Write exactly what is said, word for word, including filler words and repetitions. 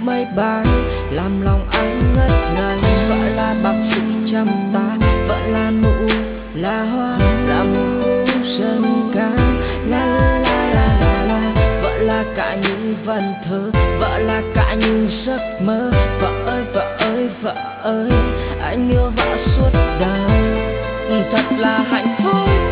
mây bay, làm lòng anh ngất ngây. Vợ là bác sĩ chăm ta, vợ là nụ là hoa, là một khúc dân ca. La la la la la, vợ là cả những vần thơ, vợ là cả những giấc mơ. Vợ ơi vợ ơi vợ ơi, anh yêu vợ suốt đời, thật là hạnh phúc.